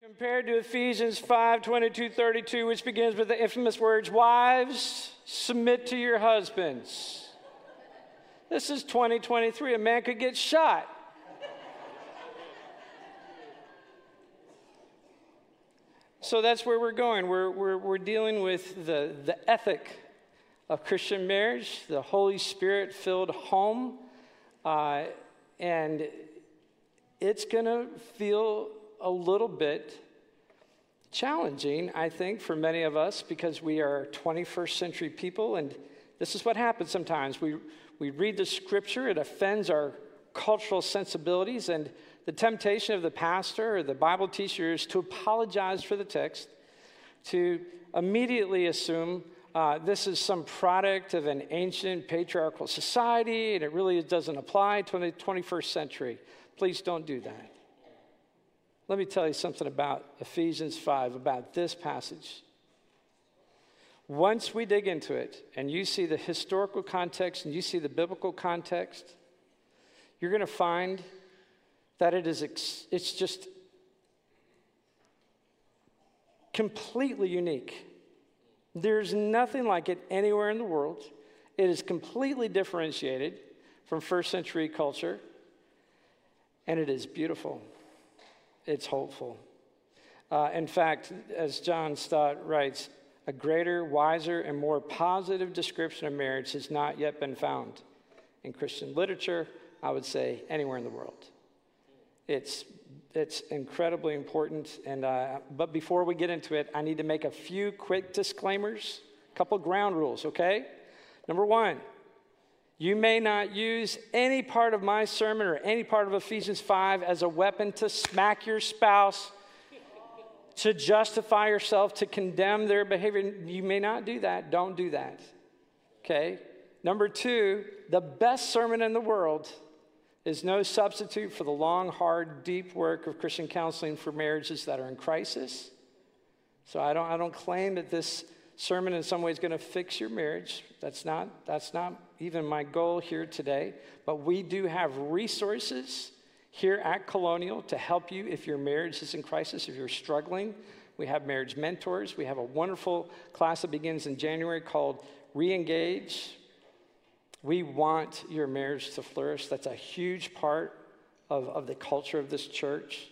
Compared to Ephesians 5:22-32, which begins with the infamous words, "Wives, submit to your husbands." This is 2023. A man could get shot. So that's where we're going. We're dealing with the ethic of Christian marriage, the Holy Spirit-filled home, and it's going to feel a little bit challenging, I think, for many of us because we are 21st century people, and this is what happens sometimes. We read the scripture, it offends our cultural sensibilities, and the temptation of the pastor or the Bible teacher is to apologize for the text, to immediately assume this is some product of an ancient patriarchal society, and it really doesn't apply to the 21st century. Please don't do that. Let me tell you something about Ephesians 5, about this passage. Once we dig into it, and you see the historical context, and you see the biblical context, you're going to find that it's just completely unique. There's nothing like it anywhere in the world. It is completely differentiated from first century culture, and it is beautiful. It's hopeful. In fact, as John Stott writes, a greater, wiser, and more positive description of marriage has not yet been found in Christian literature, I would say, anywhere in the world. It's incredibly important, but before we get into it, I need to make a few quick disclaimers, a couple ground rules, okay? Number one, you may not use any part of my sermon or any part of Ephesians 5 as a weapon to smack your spouse, to justify yourself, to condemn their behavior. You may not do that. Don't do that. Okay? Number two, the best sermon in the world is no substitute for the long, hard, deep work of Christian counseling for marriages that are in crisis. So I don't claim that this sermon in some way is going to fix your marriage. That's not even my goal here today. But we do have resources here at Colonial to help you if your marriage is in crisis, if you're struggling. We have marriage mentors. We have a wonderful class that begins in January called Re-Engage. We want your marriage to flourish. That's a huge part of the culture of this church.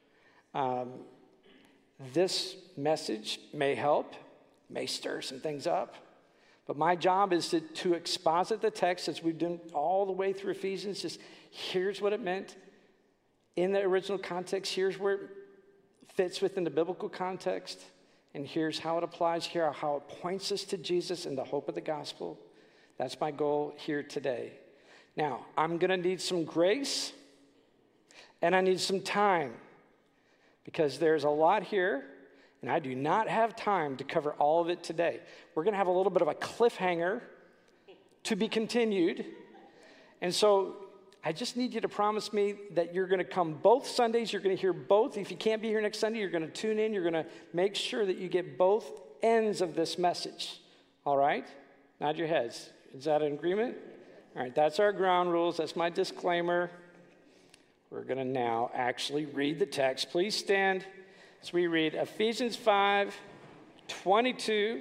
This message may help, may stir some things up. But my job is to exposit the text as we've done all the way through Ephesians. Just here's what it meant in the original context. Here's where it fits within the biblical context. And here's how it applies here, how it points us to Jesus and the hope of the gospel. That's my goal here today. Now, I'm going to need some grace and I need some time because there's a lot here. And I do not have time to cover all of it today. We're going to have a little bit of a cliffhanger to be continued. And so I just need you to promise me that you're going to come both Sundays. You're going to hear both. If you can't be here next Sunday, you're going to tune in. You're going to make sure that you get both ends of this message. All right? Nod your heads. Is that an agreement? All right, that's our ground rules. That's my disclaimer. We're going to now actually read the text. Please stand. So we read Ephesians 5:22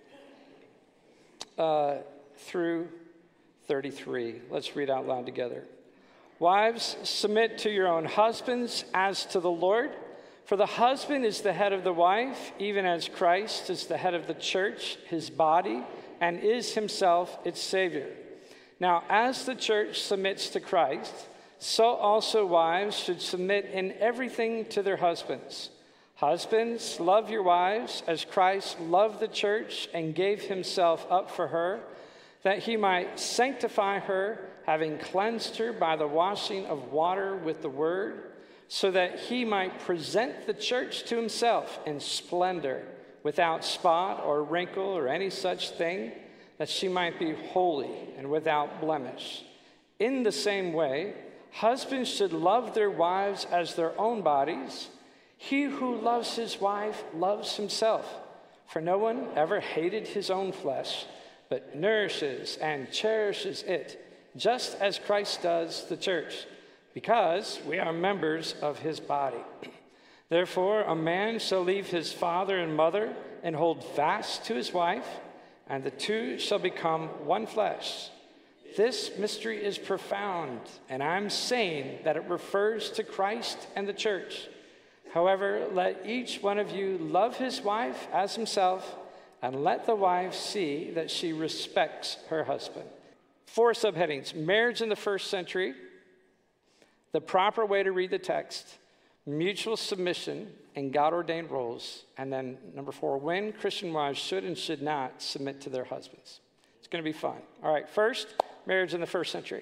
through 33. Let's read out loud together. Wives, submit to your own husbands as to the Lord. For the husband is the head of the wife, even as Christ is the head of the church, his body, and is himself its Savior. Now, as the church submits to Christ, so also wives should submit in everything to their husbands. Husbands, love your wives as Christ loved the church and gave himself up for her, that he might sanctify her, having cleansed her by the washing of water with the word, so that he might present the church to himself in splendor, without spot or wrinkle or any such thing, that she might be holy and without blemish. In the same way, husbands should love their wives as their own bodies. He who loves his wife loves himself, for no one ever hated his own flesh, but nourishes and cherishes it, just as Christ does the church, because we are members of his body. Therefore, a man shall leave his father and mother and hold fast to his wife, and the two shall become one flesh. This mystery is profound, and I'm saying that it refers to Christ and the church. However, let each one of you love his wife as himself, and let the wife see that she respects her husband. 4 subheadings: marriage in the first century, the proper way to read the text, mutual submission and God-ordained roles, and then number 4, when Christian wives should and should not submit to their husbands. It's going to be fun. All right, first, marriage in the first century.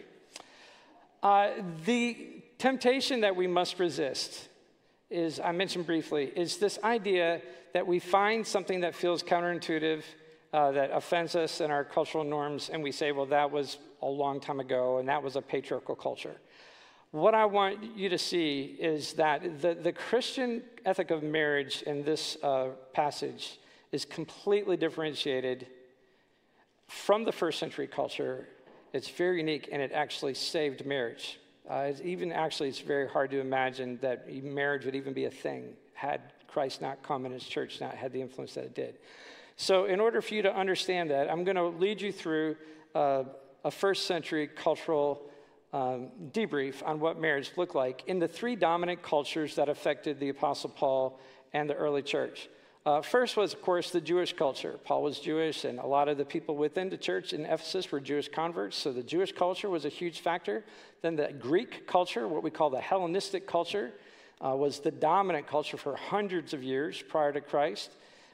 The temptation that we must resist is, I mentioned briefly, is this idea that we find something that feels counterintuitive, that offends us in our cultural norms, and we say, well, that was a long time ago, and that was a patriarchal culture. What I want you to see is that the Christian ethic of marriage in this passage is completely differentiated from the first century culture. It's very unique, and it actually saved marriage. It's very hard to imagine that marriage would even be a thing had Christ not come and his church not had the influence that it did. So in order for you to understand that, I'm going to lead you through a first century cultural debrief on what marriage looked like in the 3 dominant cultures that affected the Apostle Paul and the early church. First was, of course, the Jewish culture. Paul was Jewish, and a lot of the people within the church in Ephesus were Jewish converts, so the Jewish culture was a huge factor. Then the Greek culture, what we call the Hellenistic culture, was the dominant culture for hundreds of years prior to Christ,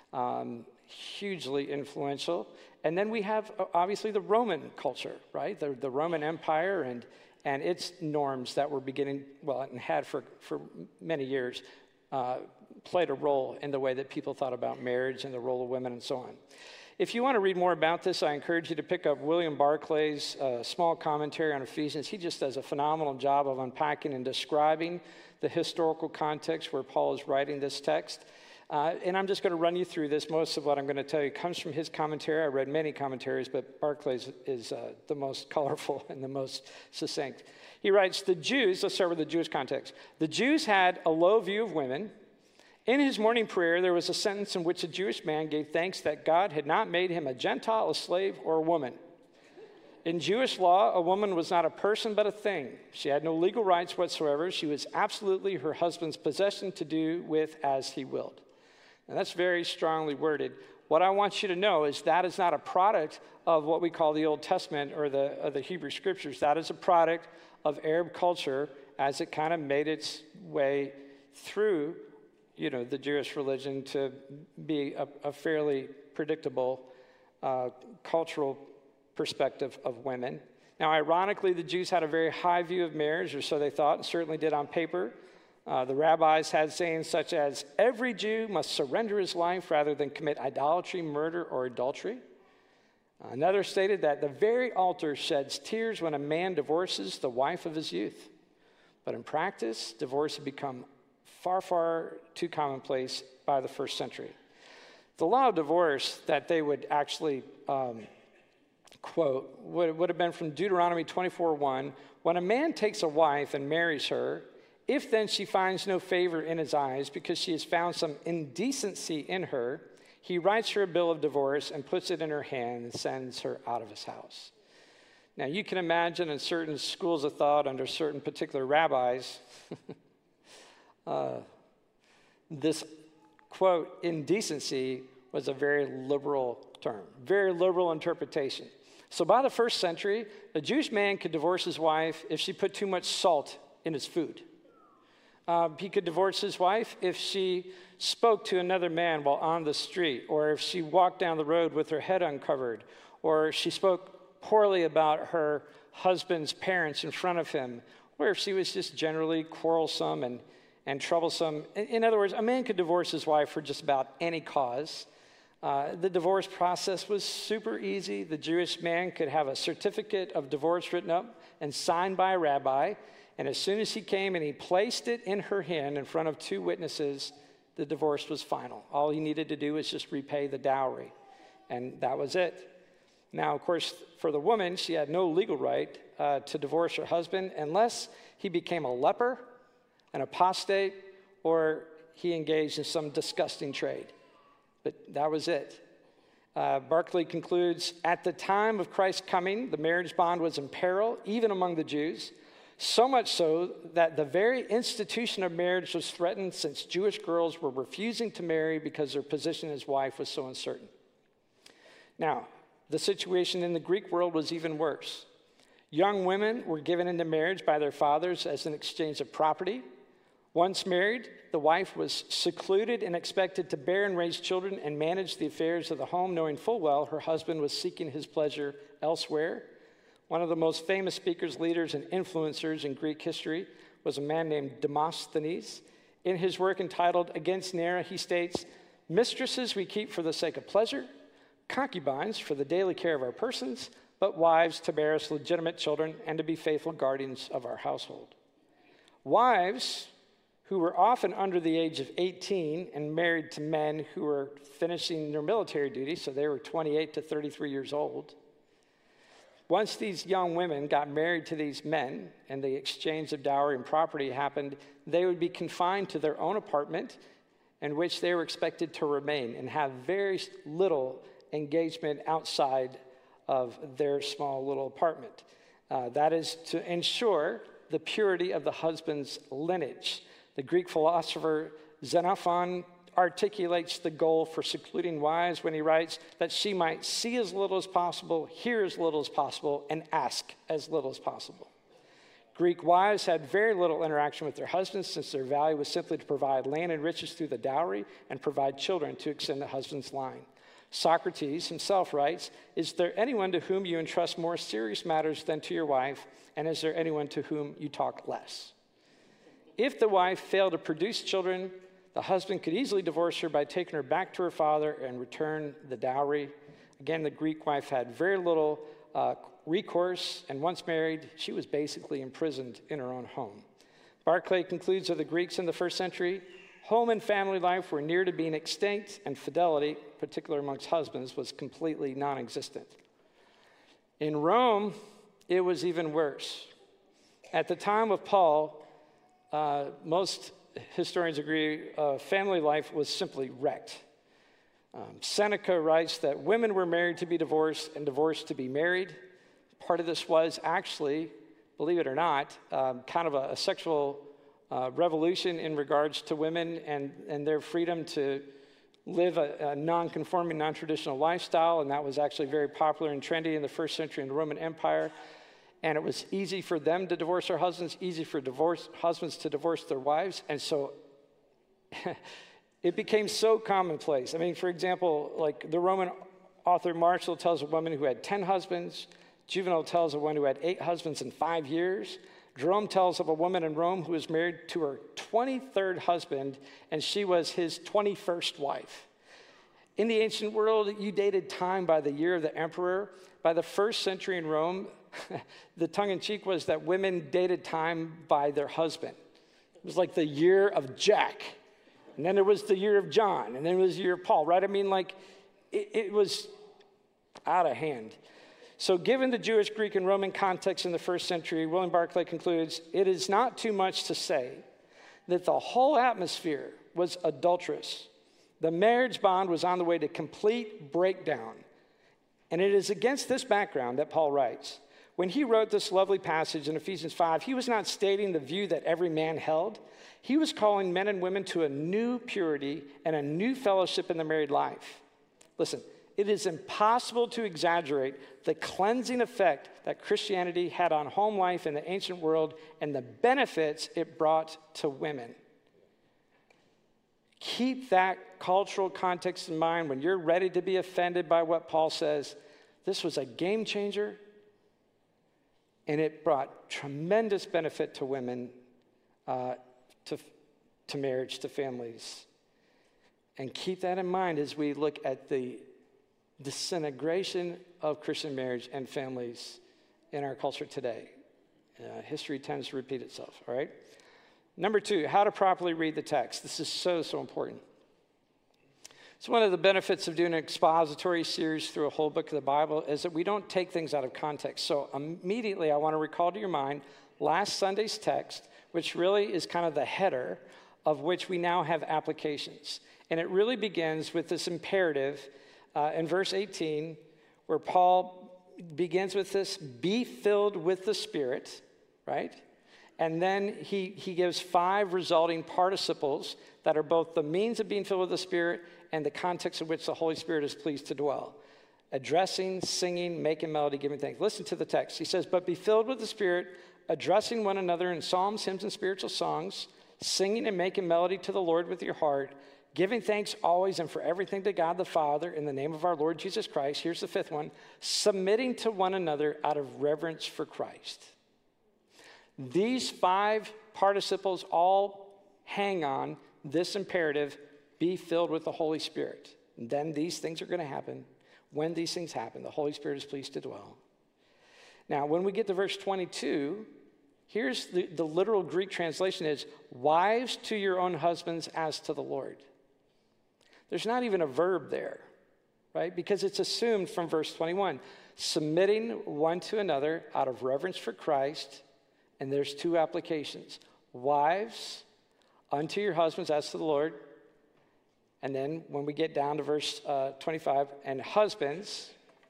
hugely influential. And then we have, obviously, the Roman culture, right? The Roman Empire and its norms that were beginning, well, and had for many years, played a role in the way that people thought about marriage and the role of women and so on. If you want to read more about this, I encourage you to pick up William Barclay's small commentary on Ephesians. He just does a phenomenal job of unpacking and describing the historical context where Paul is writing this text. And I'm just going to run you through this. Most of what I'm going to tell you comes from his commentary. I read many commentaries, but Barclay's is the most colorful and the most succinct. He writes, the Jews, let's start with the Jewish context. The Jews had a low view of women. In his morning prayer, there was a sentence in which a Jewish man gave thanks that God had not made him a Gentile, a slave, or a woman. In Jewish law, a woman was not a person but a thing. She had no legal rights whatsoever. She was absolutely her husband's possession to do with as he willed. And that's very strongly worded. What I want you to know is that is not a product of what we call the Old Testament or the Hebrew Scriptures. That is a product of Arab culture as it kind of made its way through, the Jewish religion to be a fairly predictable cultural perspective of women. Now, ironically, the Jews had a very high view of marriage, or so they thought, and certainly did on paper. The rabbis had sayings such as, every Jew must surrender his life rather than commit idolatry, murder, or adultery. Another stated that the very altar sheds tears when a man divorces the wife of his youth. But in practice, divorce had become far, far too commonplace by the first century. The law of divorce that they would actually quote would have been from Deuteronomy 24:1. When a man takes a wife and marries her, if then she finds no favor in his eyes because she has found some indecency in her, he writes her a bill of divorce and puts it in her hand and sends her out of his house. Now, you can imagine in certain schools of thought under certain particular rabbis, this, quote, indecency was a very liberal term, very liberal interpretation. So by the first century, a Jewish man could divorce his wife if she put too much salt in his food. He could divorce his wife if she spoke to another man while on the street, or if she walked down the road with her head uncovered, or she spoke poorly about her husband's parents in front of him, or if she was just generally quarrelsome and troublesome. In other words, a man could divorce his wife for just about any cause. The divorce process was super easy. The Jewish man could have a certificate of divorce written up and signed by a rabbi, and as soon as he came and he placed it in her hand in front of 2 witnesses, the divorce was final. All he needed to do was just repay the dowry, and that was it. Now, of course, for the woman, she had no legal right to divorce her husband unless he became a leper, an apostate, or he engaged in some disgusting trade. But that was it. Barclay concludes, at the time of Christ's coming, the marriage bond was in peril, even among the Jews, so much so that the very institution of marriage was threatened, since Jewish girls were refusing to marry because their position as wife was so uncertain. Now, the situation in the Greek world was even worse. Young women were given into marriage by their fathers as an exchange of property. Once married, the wife was secluded and expected to bear and raise children and manage the affairs of the home, knowing full well her husband was seeking his pleasure elsewhere. One of the most famous speakers, leaders, and influencers in Greek history was a man named Demosthenes. In his work entitled Against Nera, he states, "Mistresses we keep for the sake of pleasure, concubines for the daily care of our persons, but wives to bear us legitimate children and to be faithful guardians of our household." Wives, who were often under the age of 18 and married to men who were finishing their military duty, so they were 28 to 33 years old. Once these young women got married to these men and the exchange of dowry and property happened, they would be confined to their own apartment in which they were expected to remain and have very little engagement outside of their small little apartment. That is to ensure the purity of the husband's lineage. The Greek philosopher Xenophon articulates the goal for secluding wives when he writes that she might see as little as possible, hear as little as possible, and ask as little as possible. Greek wives had very little interaction with their husbands, since their value was simply to provide land and riches through the dowry and provide children to extend the husband's line. Socrates himself writes, "Is there anyone to whom you entrust more serious matters than to your wife, and is there anyone to whom you talk less?" If the wife failed to produce children, the husband could easily divorce her by taking her back to her father and return the dowry. Again, the Greek wife had very little recourse, and once married, she was basically imprisoned in her own home. Barclay concludes of the Greeks in the first century, home and family life were near to being extinct, and fidelity, particularly amongst husbands, was completely non-existent. In Rome, it was even worse. At the time of Paul, most historians agree family life was simply wrecked. Seneca writes that women were married to be divorced and divorced to be married. Part of this was actually, believe it or not, kind of a sexual revolution in regards to women and their freedom to live a non-conforming, non-traditional lifestyle, and that was actually very popular and trendy in the first century in the Roman Empire. And it was easy for them to divorce their husbands, easy for husbands to divorce their wives. And so it became so commonplace. I mean, for example, like the Roman author Martial tells a woman who had 10 husbands. Juvenal tells a woman who had 8 husbands in 5 years. Jerome tells of a woman in Rome who was married to her 23rd husband, and she was his 21st wife. In the ancient world, you dated time by the year of the emperor. By the first century in Rome, the tongue-in-cheek was that women dated time by their husband. It was like the year of Jack, and then there was the year of John, and then it was the year of Paul, right? I mean, like, it was out of hand. So given the Jewish, Greek, and Roman context in the first century, William Barclay concludes, it is not too much to say that the whole atmosphere was adulterous. The marriage bond was on the way to complete breakdown. And it is against this background that Paul writes, when he wrote this lovely passage in Ephesians 5, he was not stating the view that every man held. He was calling men and women to a new purity and a new fellowship in the married life. Listen, it is impossible to exaggerate the cleansing effect that Christianity had on home life in the ancient world and the benefits it brought to women. Keep that cultural context in mind when you're ready to be offended by what Paul says. This was a game changer, and it brought tremendous benefit to women, to marriage, to families. And keep that in mind as we look at the disintegration of Christian marriage and families in our culture today. History tends to repeat itself, all right? Number 2, how to properly read the text. This is so important. It's one of the benefits of doing an expository series through a whole book of the Bible is that we don't take things out of context. So immediately I want to recall to your mind last Sunday's text, which really is kind of the header of which we now have applications. And it really begins with this imperative in verse 18, where Paul begins with this, be filled with the Spirit, right? And then he gives 5 resulting participles that are both the means of being filled with the Spirit and the context in which the Holy Spirit is pleased to dwell. Addressing, singing, making melody, giving thanks. Listen to the text. He says, but be filled with the Spirit, addressing one another in psalms, hymns, and spiritual songs, singing and making melody to the Lord with your heart, giving thanks always and for everything to God the Father in the name of our Lord Jesus Christ. Here's the 5th one, submitting to one another out of reverence for Christ. These 5 participles all hang on this imperative, be filled with the Holy Spirit. And then these things are going to happen. When these things happen, the Holy Spirit is pleased to dwell. Now, when we get to verse 22, here's the literal Greek translation is, wives to your own husbands as to the Lord. There's not even a verb there, right? Because it's assumed from verse 21, submitting one to another out of reverence for Christ. And there's 2 applications. Wives, unto your husbands as to the Lord. And then when we get down to verse 25, and husbands,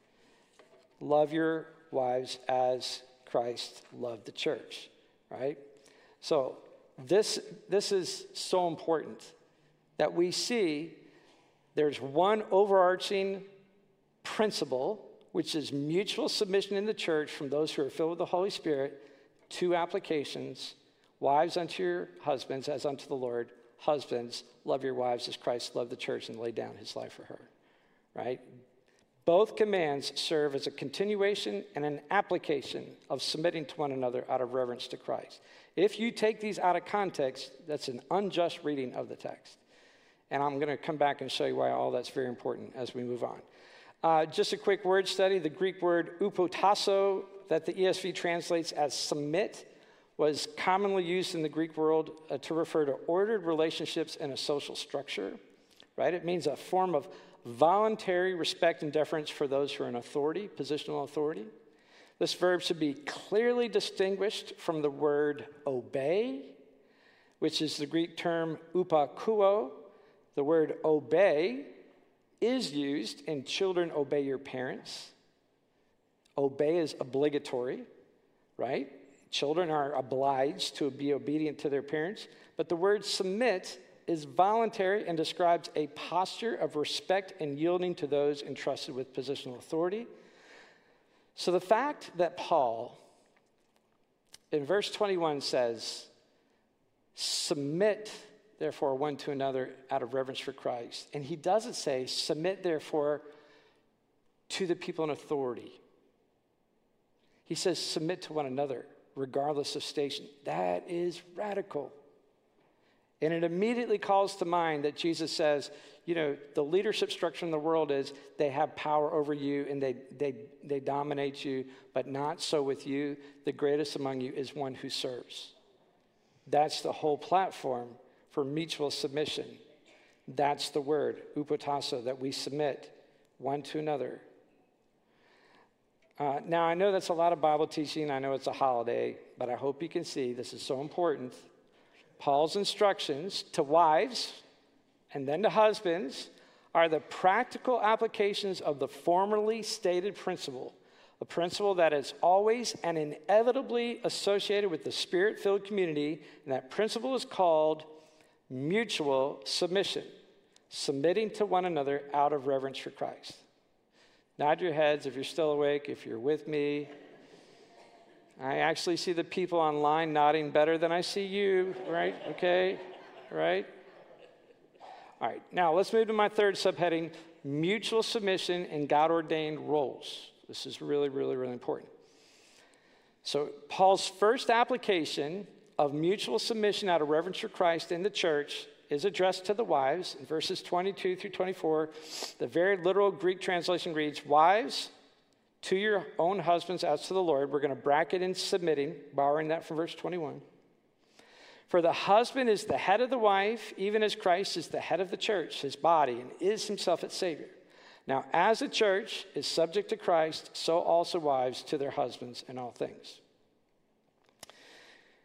love your wives as Christ loved the church, right? So this is so important that we see there's one overarching principle, which is mutual submission in the church from those who are filled with the Holy Spirit. 2 applications, wives unto your husbands as unto the Lord. Husbands, love your wives as Christ loved the church and laid down his life for her, right? Both commands serve as a continuation and an application of submitting to one another out of reverence to Christ. If you take these out of context, that's an unjust reading of the text. And I'm going to come back and show you why all that's very important as we move on. Just a quick word study. The Greek word upotasso, that the ESV translates as submit, was commonly used in the Greek world to refer to ordered relationships in a social structure, right? It means a form of voluntary respect and deference for those who are in authority, positional authority. This verb should be clearly distinguished from the word obey, which is the Greek term upakuo. The word obey is used in children obey your parents. Obey is obligatory, right? Children are obliged to be obedient to their parents. But the word submit is voluntary and describes a posture of respect and yielding to those entrusted with positional authority. So the fact that Paul, in verse 21, says, submit, therefore, one to another out of reverence for Christ. And he doesn't say, submit, therefore, to the people in authority. He says, submit to one another, regardless of station. That is radical. And it immediately calls to mind that Jesus says, you know, the leadership structure in the world is they have power over you and they dominate you, but not so with you. The greatest among you is one who serves. That's the whole platform for mutual submission. That's the word, upotasso, that we submit one to another. Now, I know that's a lot of Bible teaching. I know it's a holiday, but I hope you can see this is so important. Paul's instructions to wives and then to husbands are the practical applications of the formerly stated principle, a principle that is always and inevitably associated with the Spirit-filled community, and that principle is called mutual submission, submitting to one another out of reverence for Christ. Nod your heads if you're still awake, if you're with me. I actually see the people online nodding better than I see you, right? Okay, right? All right, now let's move to my 3rd subheading, mutual submission and God-ordained roles. This is really, really, really important. So Paul's first application of mutual submission out of reverence for Christ in the church is addressed to the wives in verses 22 through 24. The very literal Greek translation reads, wives, to your own husbands as to the Lord. We're going to bracket in submitting, borrowing that from verse 21. For the husband is the head of the wife, even as Christ is the head of the church, his body, and is himself its Savior. Now, as the church is subject to Christ, so also wives to their husbands in all things.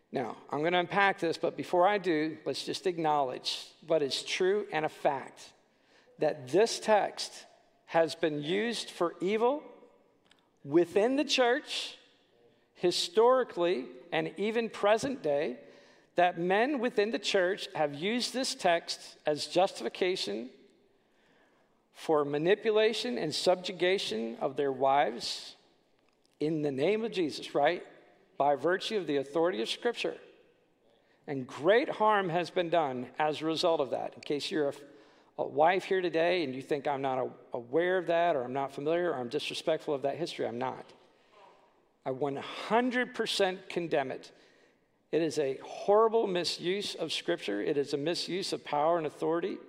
Now, I'm going to unpack this, but before I do, let's just acknowledge what is true and a fact, that this text has been used for evil within the church, historically, and even present day, that men within the church have used this text as justification for manipulation and subjugation of their wives in the name of Jesus, right? By virtue of the authority of Scripture. And great harm has been done as a result of that. In case you're a wife here today and you think I'm not aware of that, or I'm not familiar, or I'm disrespectful of that history, I'm not. I 100% condemn it. It is a horrible misuse of Scripture. It is a misuse of power and authority.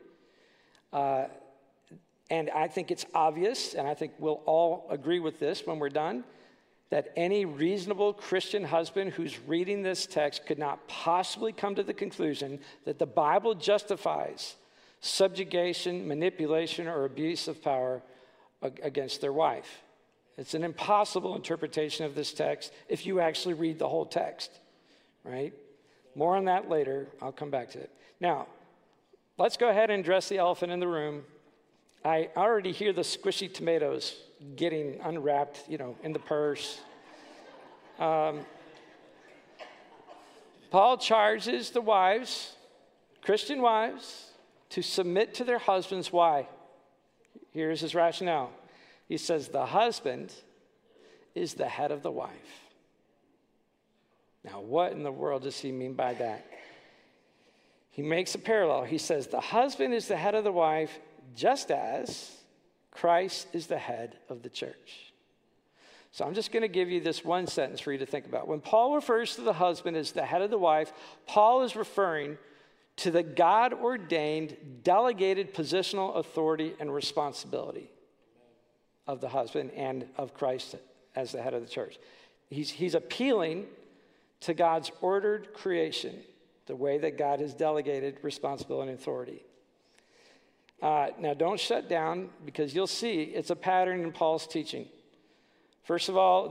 And I think it's obvious, and I think we'll all agree with this when we're done, that any reasonable Christian husband who's reading this text could not possibly come to the conclusion that the Bible justifies subjugation, manipulation, or abuse of power against their wife. It's an impossible interpretation of this text if you actually read the whole text, right? More on that later. I'll come back to it. Now, let's go ahead and address the elephant in the room. I already hear the squishy tomatoes getting unwrapped, in the purse. Paul charges the wives, Christian wives, to submit to their husbands. Why? Here's his rationale. He says the husband is the head of the wife. Now, what in the world does he mean by that? He makes a parallel. He says the husband is the head of the wife, just as Christ is the head of the church. So I'm just going to give you this one sentence for you to think about. When Paul refers to the husband as the head of the wife, Paul is referring to the God-ordained, delegated positional authority and responsibility of the husband and of Christ as the head of the church. He's appealing to God's ordered creation, the way that God has delegated responsibility and authority. Now, don't shut down, because you'll see it's a pattern in Paul's teaching. First of all,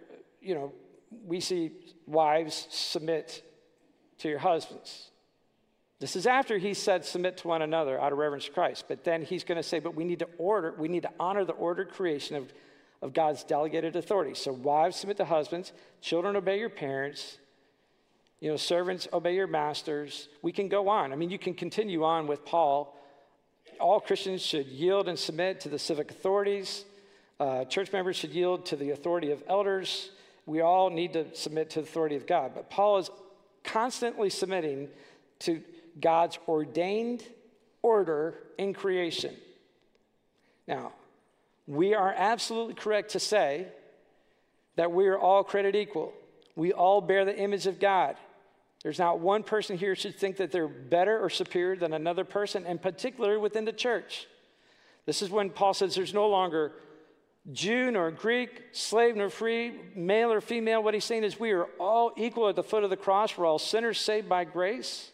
we see wives submit to your husbands. This is after he said submit to one another out of reverence to Christ. But then he's going to say, but we need to honor the ordered creation of God's delegated authority. So wives submit to husbands, children obey your parents, servants obey your masters. We can go on. I mean, you can continue on with Paul. All Christians should yield and submit to the civic authorities. Church members should yield to the authority of elders. We all need to submit to the authority of God. But Paul is constantly submitting to God's ordained order in creation. Now, we are absolutely correct to say that we are all created equal. We all bear the image of God. There's not one person here should think that they're better or superior than another person, and particularly within the church. This is when Paul says there's no longer Jew nor Greek, slave nor free, male or female. What he's saying is we are all equal at the foot of the cross. We're all sinners saved by grace.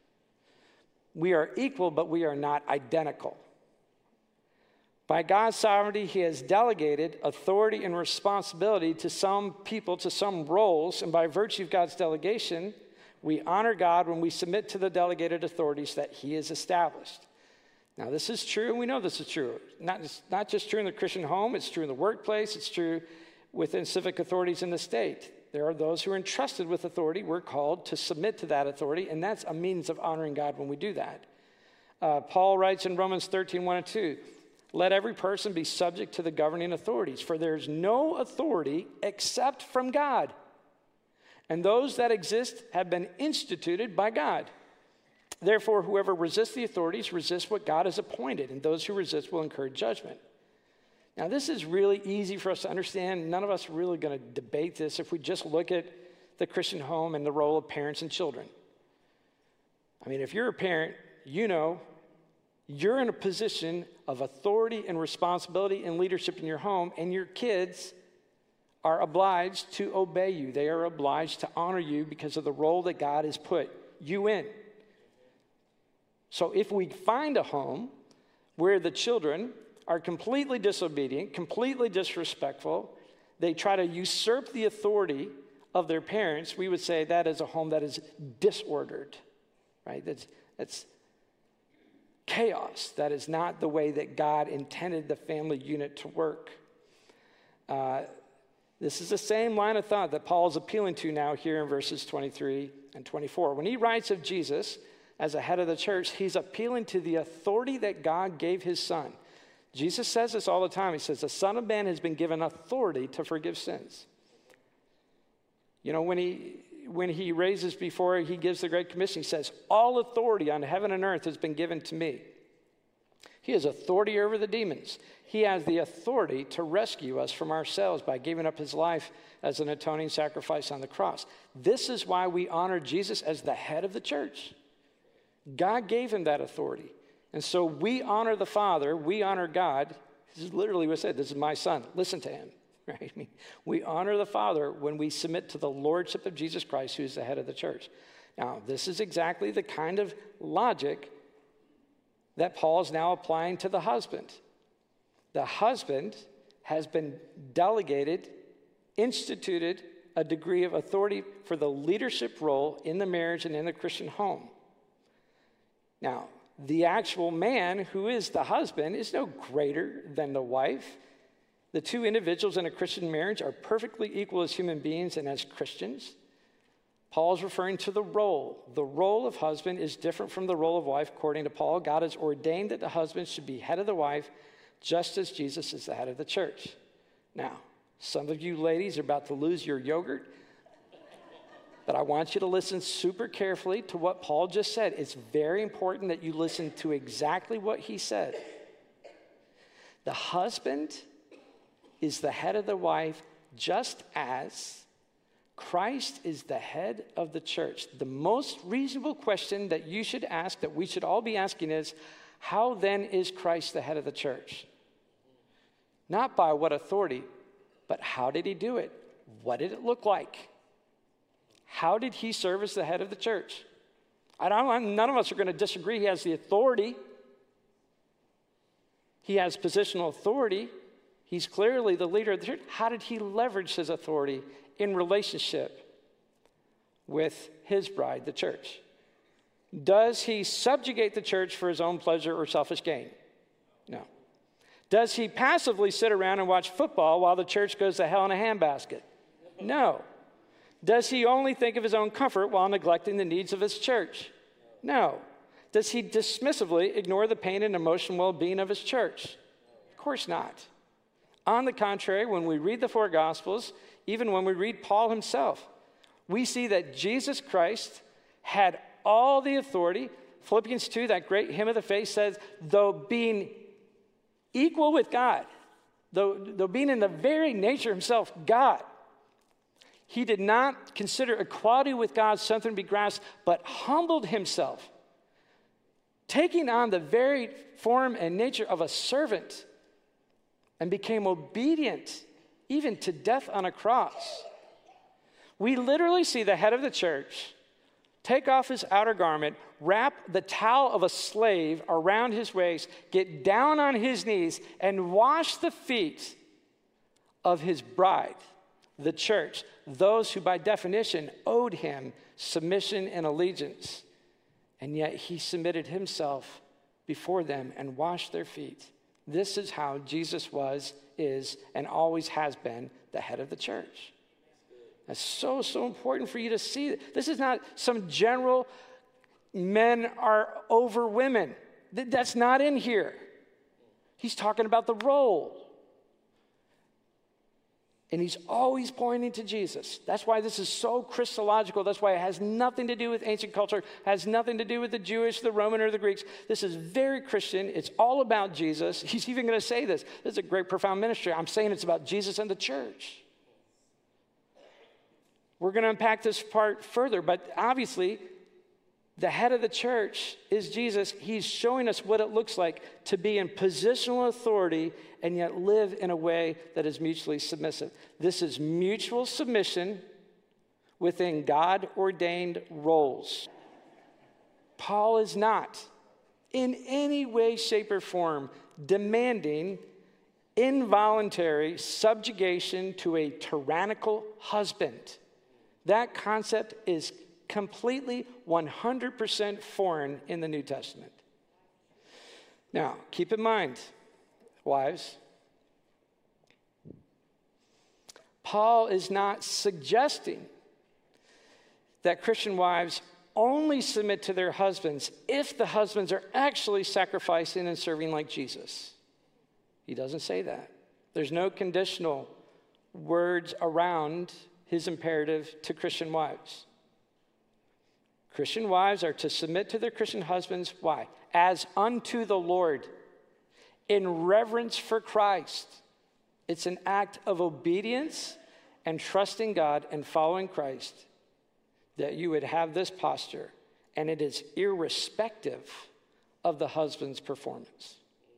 We are equal, but we are not identical. By God's sovereignty, he has delegated authority and responsibility to some people, to some roles, and by virtue of God's delegation, we honor God when we submit to the delegated authorities that he has established. Now, this is true, and we know this is true. Not just true in the Christian home, it's true in the workplace, it's true within civic authorities in the state. There are those who are entrusted with authority. We're called to submit to that authority, and that's a means of honoring God when we do that. Paul writes in Romans 13, 1 and 2, let every person be subject to the governing authorities, for there's no authority except from God. And those that exist have been instituted by God. Therefore, whoever resists the authorities resists what God has appointed, and those who resist will incur judgment. Now, this is really easy for us to understand. None of us are really going to debate this if we just look at the Christian home and the role of parents and children. I mean, if you're a parent, you know you're in a position of authority and responsibility and leadership in your home, and your kids are obliged to obey you. They are obliged to honor you because of the role that God has put you in. So if we find a home where the children are completely disobedient, completely disrespectful, they try to usurp the authority of their parents, we would say that is a home that is disordered, right? That's chaos. That is not the way that God intended the family unit to work. This is the same line of thought that Paul is appealing to now here in verses 23 and 24. When he writes of Jesus as a head of the church, he's appealing to the authority that God gave his son. Jesus says this all the time. He says, the Son of Man has been given authority to forgive sins. You know, when he raises before he gives the Great Commission, he says, all authority on heaven and earth has been given to me. He has authority over the demons. He has the authority to rescue us from ourselves by giving up his life as an atoning sacrifice on the cross. This is why we honor Jesus as the head of the church. God gave him that authority. And so we honor the Father, we honor God. This is literally what it said, this is my son, listen to him. Right? I mean, we honor the Father when we submit to the lordship of Jesus Christ, who is the head of the church. Now, this is exactly the kind of logic that Paul is now applying to the husband. The husband has been delegated, instituted a degree of authority for the leadership role in the marriage and in the Christian home. Now, the actual man who is the husband is no greater than the wife. The two individuals in a Christian marriage are perfectly equal as human beings and as Christians. Paul is referring to the role. The role of husband is different from the role of wife. According to Paul, God has ordained that the husband should be head of the wife, just as Jesus is the head of the church. Now, some of you ladies are about to lose your yogurt, but I want you to listen super carefully to what Paul just said. It's very important that you listen to exactly what he said. The husband is the head of the wife, just as Christ is the head of the church. The most reasonable question that you should ask, that we should all be asking is, how then is Christ the head of the church? Not by what authority, but how did he do it? What did it look like? How did he serve as the head of the church? None of us are going to disagree. He has the authority. He has positional authority. He's clearly the leader of the church. How did he leverage his authority in relationship with his bride, the church? Does he subjugate the church for his own pleasure or selfish gain? No. Does he passively sit around and watch football while the church goes to hell in a handbasket? No. Does he only think of his own comfort while neglecting the needs of his church? No. Does he dismissively ignore the pain and emotional well-being of his church? Of course not. On the contrary, when we read the four Gospels, even when we read Paul himself, we see that Jesus Christ had all the authority. Philippians 2, that great hymn of the faith, says, though being equal with God, though being in the very nature himself God, he did not consider equality with God something to be grasped, but humbled himself, taking on the very form and nature of a servant, and became obedient even to death on a cross. We literally see the head of the church take off his outer garment, wrap the towel of a slave around his waist, get down on his knees, and wash the feet of his bride, the church, those who by definition owed him submission and allegiance. And yet he submitted himself before them and washed their feet. This is how Jesus was, is, and always has been the head of the church. That's so important for you to see. This is not some general men are over women. That's not in here. He's talking about the role. And he's always pointing to Jesus. That's why this is so Christological. That's why it has nothing to do with ancient culture, has nothing to do with the Jewish, the Roman, or the Greeks. This is very Christian. It's all about Jesus. He's even going to say this. This is a great, profound ministry. I'm saying it's about Jesus and the church. We're going to unpack this part further, but obviously, the head of the church is Jesus. He's showing us what it looks like to be in positional authority and yet live in a way that is mutually submissive. This is mutual submission within God-ordained roles. Paul is not in any way, shape, or form demanding involuntary subjugation to a tyrannical husband. That concept is completely 100% foreign in the New Testament. Now, keep in mind, wives, Paul is not suggesting that Christian wives only submit to their husbands if the husbands are actually sacrificing and serving like Jesus. He doesn't say that. There's no conditional words around his imperative to Christian wives. Christian wives are to submit to their Christian husbands. Why? As unto the Lord, in reverence for Christ. It's an act of obedience and trusting God and following Christ that you would have this posture, and it is irrespective of the husband's performance.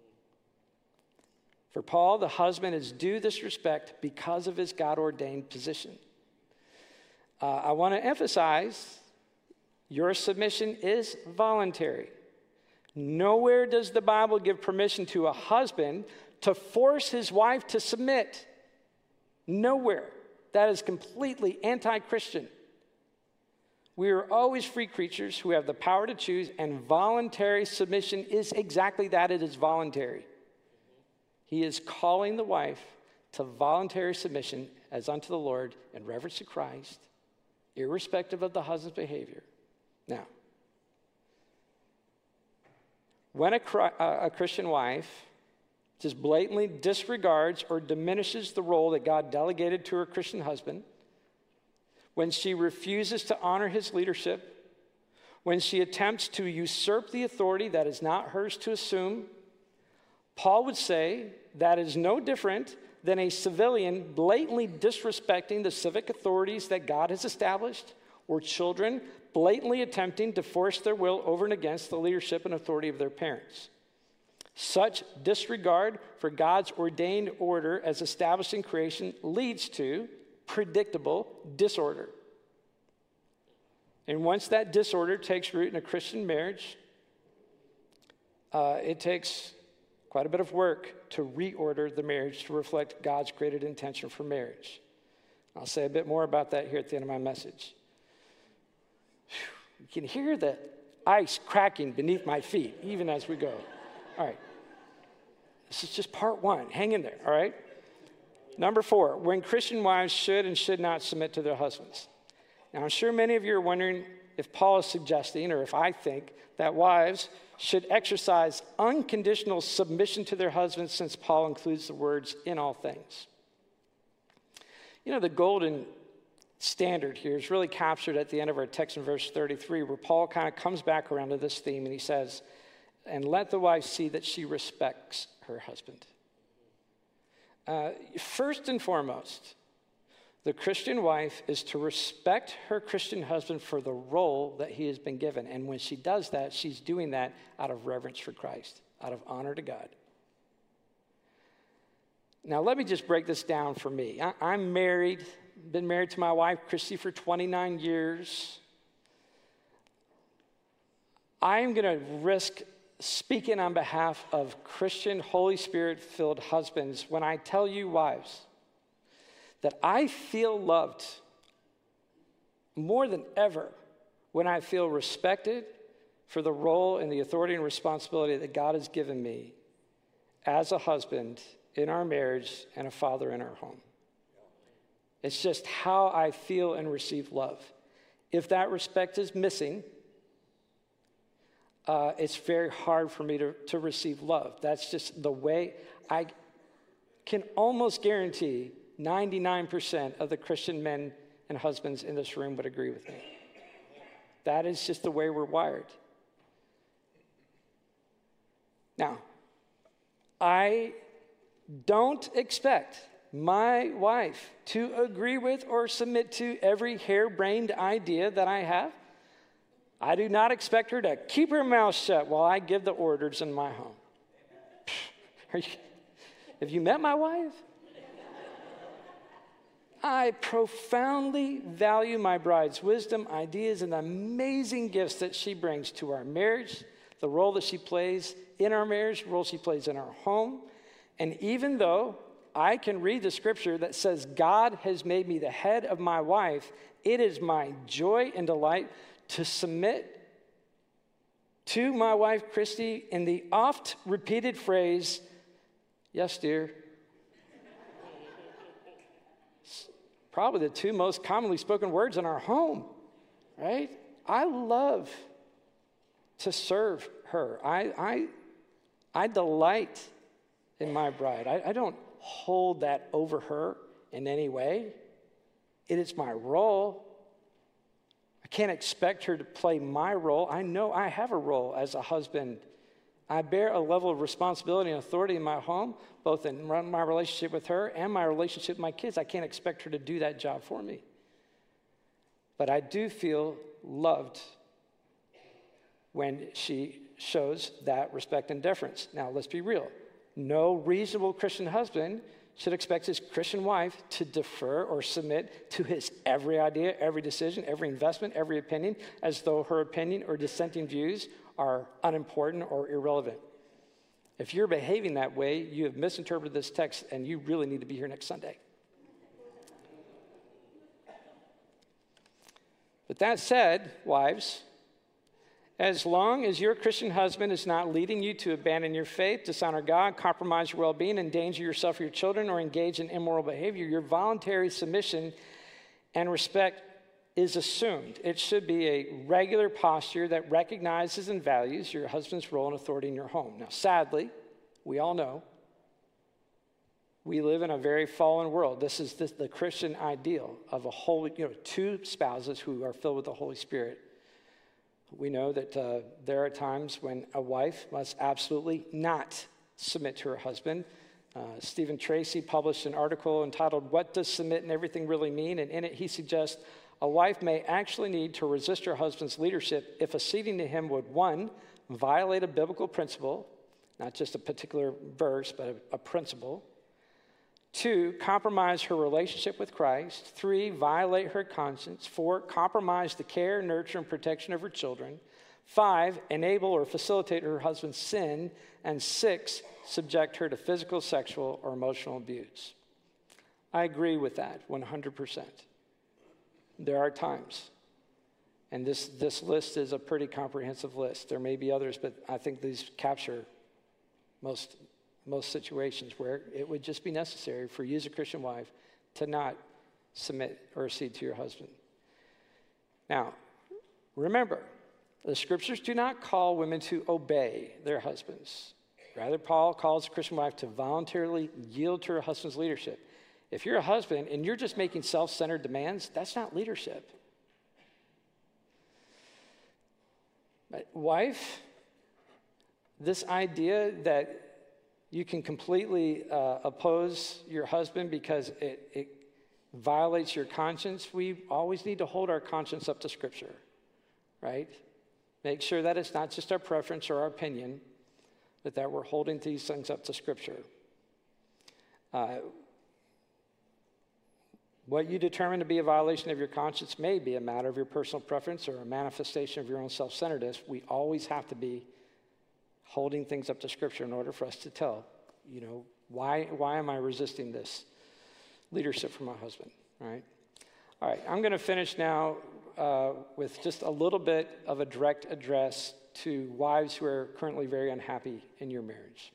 For Paul, the husband is due this respect because of his God-ordained position. I want to emphasize, your submission is voluntary. Nowhere does the Bible give permission to a husband to force his wife to submit. Nowhere. That is completely anti-Christian. We are always free creatures who have the power to choose, and voluntary submission is exactly that. It is voluntary. He is calling the wife to voluntary submission as unto the Lord in reverence to Christ, irrespective of the husband's behavior. Now, when a Christian wife just blatantly disregards or diminishes the role that God delegated to her Christian husband, when she refuses to honor his leadership, when she attempts to usurp the authority that is not hers to assume, Paul would say that is no different than a civilian blatantly disrespecting the civic authorities that God has established, or children blatantly attempting to force their will over and against the leadership and authority of their parents. Such disregard for God's ordained order as established in creation leads to predictable disorder. And once that disorder takes root in a Christian marriage, it takes quite a bit of work to reorder the marriage to reflect God's created intention for marriage. I'll say a bit more about that here at the end of my message. You can hear the ice cracking beneath my feet, even as we go. All right. This is just part one. Hang in there, all right? Number 4, when Christian wives should and should not submit to their husbands. Now, I'm sure many of you are wondering if Paul is suggesting, or if I think, that wives should exercise unconditional submission to their husbands, since Paul includes the words "in all things." You know, the golden standard here is really captured at the end of our text in verse 33, where Paul kind of comes back around to this theme, and he says, "And let the wife see that she respects her husband." First and foremost, the Christian wife is to respect her Christian husband for the role that he has been given. And when she does that, she's doing that out of reverence for Christ, out of honor to God. Now, let me just break this down for me. I'm married, been married to my wife, Christy, for 29 years. I'm going to risk speaking on behalf of Christian, Holy Spirit-filled husbands when I tell you, wives, that I feel loved more than ever when I feel respected for the role and the authority and responsibility that God has given me as a husband in our marriage and a father in our home. It's just how I feel and receive love. If that respect is missing, it's very hard for me to receive love. That's just the way. I can almost guarantee 99% of the Christian men and husbands in this room would agree with me. That is just the way we're wired. Now, I don't expect my wife to agree with or submit to every harebrained idea that I have. I do not expect her to keep her mouth shut while I give the orders in my home. Have you met my wife? I profoundly value my bride's wisdom, ideas, and the amazing gifts that she brings to our marriage, the role that she plays in our marriage, the role she plays in our home. And even though I can read the scripture that says, God has made me the head of my wife. It is my joy and delight to submit to my wife, Christy, in the oft repeated phrase, yes, dear. Probably the two most commonly spoken words in our home, right? I love to serve her. I delight in my bride. I don't hold that over her in any way. It is my role. I can't expect her to play my role. I know I have a role as a husband. I bear a level of responsibility and authority in my home, both in my relationship with her and my relationship with my kids. I can't expect her to do that job for me. But I do feel loved when she shows that respect and deference. Now, let's be real. No reasonable Christian husband should expect his Christian wife to defer or submit to his every idea, every decision, every investment, every opinion, as though her opinion or dissenting views are unimportant or irrelevant. If you're behaving that way, you have misinterpreted this text, and you really need to be here next Sunday. But that said, wives, as long as your Christian husband is not leading you to abandon your faith, dishonor God, compromise your well-being, endanger yourself or your children, or engage in immoral behavior, your voluntary submission and respect is assumed. It should be a regular posture that recognizes and values your husband's role and authority in your home. Now, sadly, we all know we live in a very fallen world. This is the Christian ideal of a holy, two spouses who are filled with the Holy Spirit. We know that there are times when a wife must absolutely not submit to her husband. Stephen Tracy published an article entitled, "What Does Submit and Everything Really Mean?" And in it, he suggests a wife may actually need to resist her husband's leadership if acceding to him would, 1, violate a biblical principle, not just a particular verse, but a principle. 2, compromise her relationship with Christ. 3, violate her conscience. 4, compromise the care, nurture, and protection of her children. 5, enable or facilitate her husband's sin. And 6, subject her to physical, sexual, or emotional abuse. I agree with that 100%. There are times, and this list is a pretty comprehensive list. There may be others, but I think these capture most situations where it would just be necessary for you as a Christian wife to not submit or accede to your husband. Now, remember, the scriptures do not call women to obey their husbands. Rather, Paul calls the Christian wife to voluntarily yield to her husband's leadership. If you're a husband and you're just making self-centered demands, that's not leadership. But wife, this idea that you can completely oppose your husband because it violates your conscience, we always need to hold our conscience up to Scripture, right? Make sure that it's not just our preference or our opinion, but that we're holding these things up to Scripture. What you determine to be a violation of your conscience may be a matter of your personal preference or a manifestation of your own self-centeredness. We always have to be holding things up to Scripture in order for us to tell, why am I resisting this leadership from my husband, right? All right, I'm going to finish now with just a little bit of a direct address to wives who are currently very unhappy in your marriage.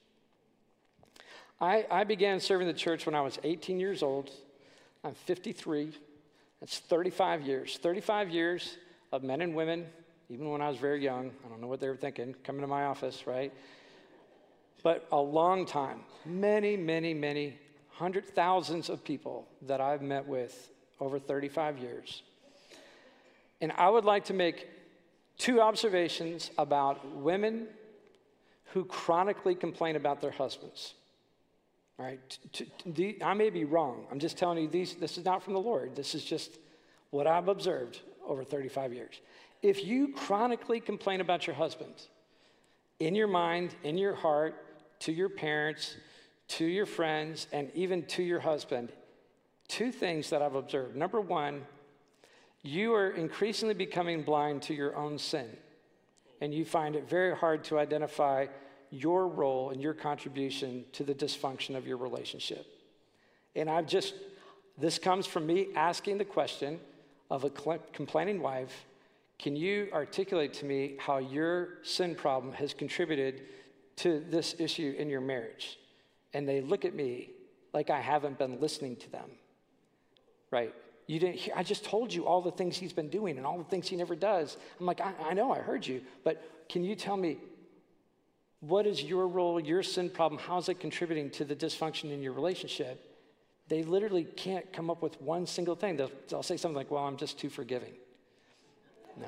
I began serving the church when I was 18 years old. I'm 53. That's 35 years. 35 years of men and women, even when I was very young. I don't know what they were thinking, coming to my office, right? But a long time. Many, many, many, thousands of people that I've met with over 35 years. And I would like to make 2 observations about women who chronically complain about their husbands. All right, I may be wrong. I'm just telling you this is not from the Lord. This is just what I've observed over 35 years. If you chronically complain about your husband, in your mind, in your heart, to your parents, to your friends, and even to your husband, 2 things that I've observed. Number 1, you are increasingly becoming blind to your own sin, and you find it very hard to identify your role and your contribution to the dysfunction of your relationship. And this comes from me asking the question of a complaining wife, can you articulate to me how your sin problem has contributed to this issue in your marriage? And they look at me like I haven't been listening to them, right? You didn't hear, I just told you all the things he's been doing and all the things he never does. I'm like, I know, I heard you, but can you tell me, what is your role, your sin problem? How's it contributing to the dysfunction in your relationship? They literally can't come up with one single thing. They'll say something like, well, I'm just too forgiving. No.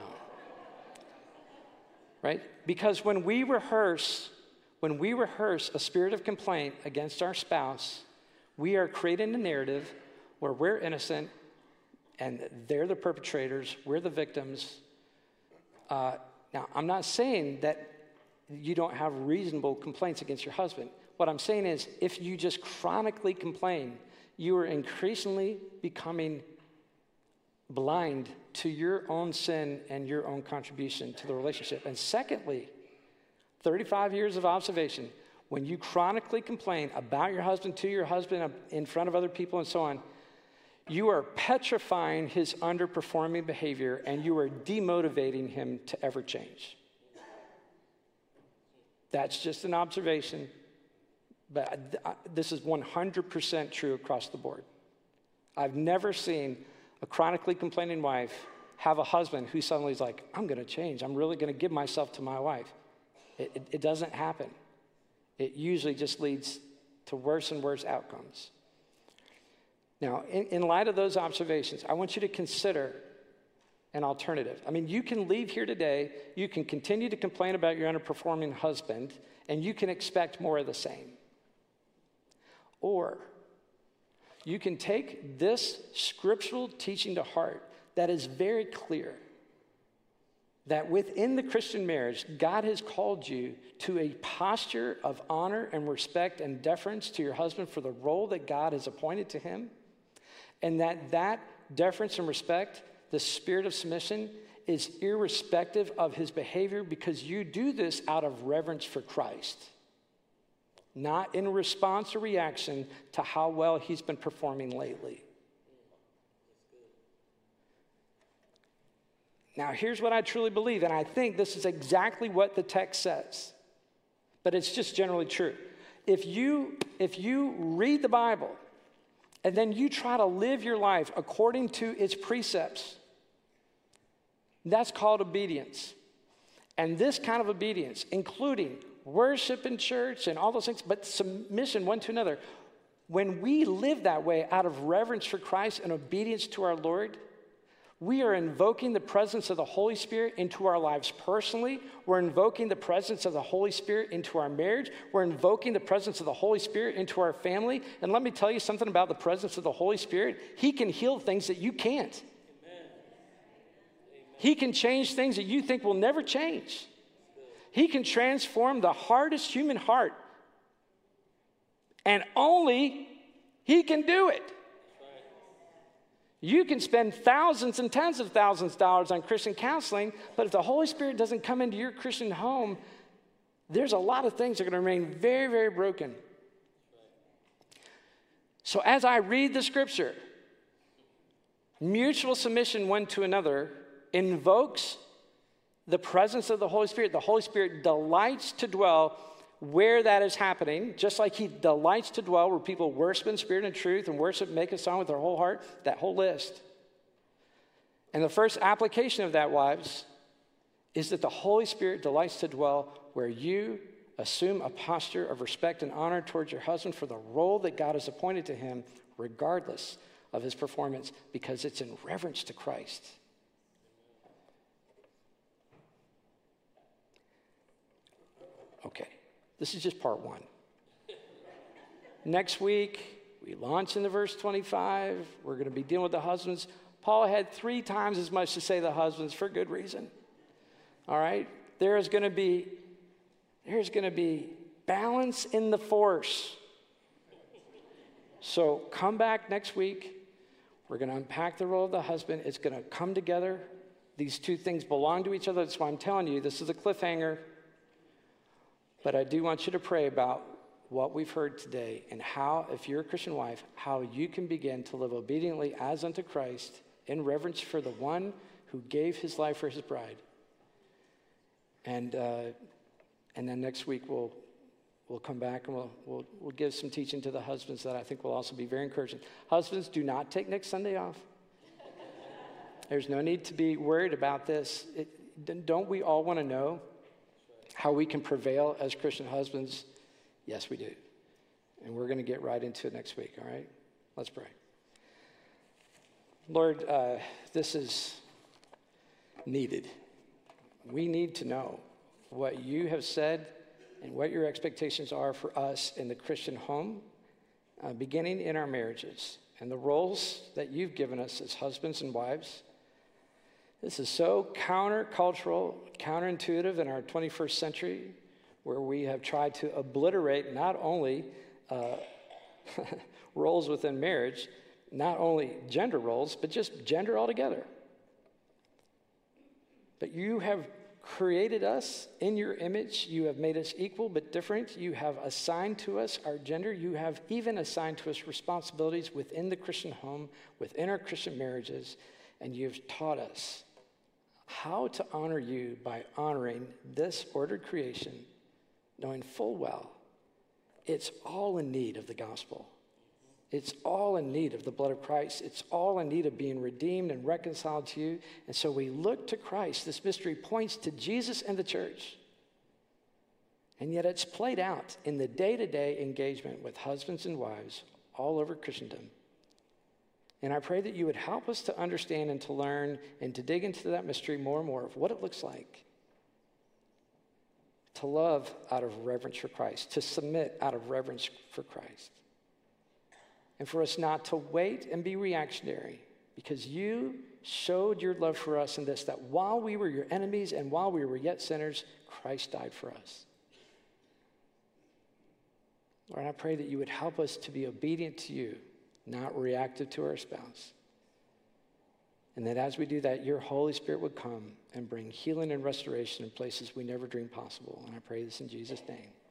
Right? Because when we rehearse a spirit of complaint against our spouse, we are creating a narrative where we're innocent and they're the perpetrators, we're the victims. Now, I'm not saying that you don't have reasonable complaints against your husband. What I'm saying is, if you just chronically complain, you are increasingly becoming blind to your own sin and your own contribution to the relationship. And secondly, 35 years of observation, when you chronically complain about your husband, to your husband, in front of other people and so on, you are petrifying his underperforming behavior and you are demotivating him to ever change. That's just an observation, but this is 100% true across the board. I've never seen a chronically complaining wife have a husband who suddenly is like, I'm going to change. I'm really going to give myself to my wife. It doesn't happen. It usually just leads to worse and worse outcomes. Now, in light of those observations, I want you to consider an alternative. I mean, you can leave here today, you can continue to complain about your underperforming husband, and you can expect more of the same. Or you can take this scriptural teaching to heart that is very clear that within the Christian marriage, God has called you to a posture of honor and respect and deference to your husband for the role that God has appointed to him, and that deference and respect, the spirit of submission, is irrespective of his behavior because you do this out of reverence for Christ, not in response or reaction to how well he's been performing lately. Now, here's what I truly believe, and I think this is exactly what the text says, but it's just generally true. If you read the Bible and then you try to live your life according to its precepts, that's called obedience. And this kind of obedience, including worship in church and all those things, but submission one to another, when we live that way out of reverence for Christ and obedience to our Lord, we are invoking the presence of the Holy Spirit into our lives personally. We're invoking the presence of the Holy Spirit into our marriage. We're invoking the presence of the Holy Spirit into our family. And let me tell you something about the presence of the Holy Spirit. He can heal things that you can't. Amen. He can change things that you think will never change. He can transform the hardest human heart. And only He can do it. You can spend thousands and tens of thousands of dollars on Christian counseling, but if the Holy Spirit doesn't come into your Christian home, there's a lot of things that are going to remain very, very broken. So as I read the scripture, mutual submission one to another invokes the presence of the Holy Spirit. The Holy Spirit delights to dwell where that is happening, just like He delights to dwell where people worship in spirit and truth and worship, make a song with their whole heart, that whole list. And the first application of that, wives, is that the Holy Spirit delights to dwell where you assume a posture of respect and honor towards your husband for the role that God has appointed to him, regardless of his performance, because it's in reverence to Christ. Okay. This is just part one. Next week, we launch into verse 25. We're going to be dealing with the husbands. Paul had 3 times as much to say to the husbands for good reason. All right? There's going to be balance in the force. So come back next week. We're going to unpack the role of the husband. It's going to come together. These two things belong to each other. That's why I'm telling you, this is a cliffhanger. But I do want you to pray about what we've heard today and how, if you're a Christian wife, how you can begin to live obediently as unto Christ in reverence for the one who gave his life for his bride. And then next week we'll come back and we'll give some teaching to the husbands that I think will also be very encouraging. Husbands, do not take next Sunday off. There's no need to be worried about this. Don't we all want to know how we can prevail as Christian husbands? Yes, we do. And we're going to get right into it next week, all right? Let's pray. Lord, this is needed. We need to know what you have said and what your expectations are for us in the Christian home, beginning in our marriages, and the roles that you've given us as husbands and wives. This is so countercultural, counterintuitive in our 21st century, where we have tried to obliterate not only roles within marriage, not only gender roles, but just gender altogether. But you have created us in your image. You have made us equal but different. You have assigned to us our gender. You have even assigned to us responsibilities within the Christian home, within our Christian marriages, and you've taught us how to honor you by honoring this ordered creation, knowing full well it's all in need of the gospel. It's all in need of the blood of Christ. It's all in need of being redeemed and reconciled to you. And so we look to Christ. This mystery points to Jesus and the church. And yet it's played out in the day-to-day engagement with husbands and wives all over Christendom. And I pray that you would help us to understand and to learn and to dig into that mystery more and more of what it looks like to love out of reverence for Christ, to submit out of reverence for Christ. And for us not to wait and be reactionary, because you showed your love for us in this, that while we were your enemies and while we were yet sinners, Christ died for us. Lord, I pray that you would help us to be obedient to you, not reactive to our spouse. And that as we do that, your Holy Spirit would come and bring healing and restoration in places we never dreamed possible. And I pray this in Jesus' name.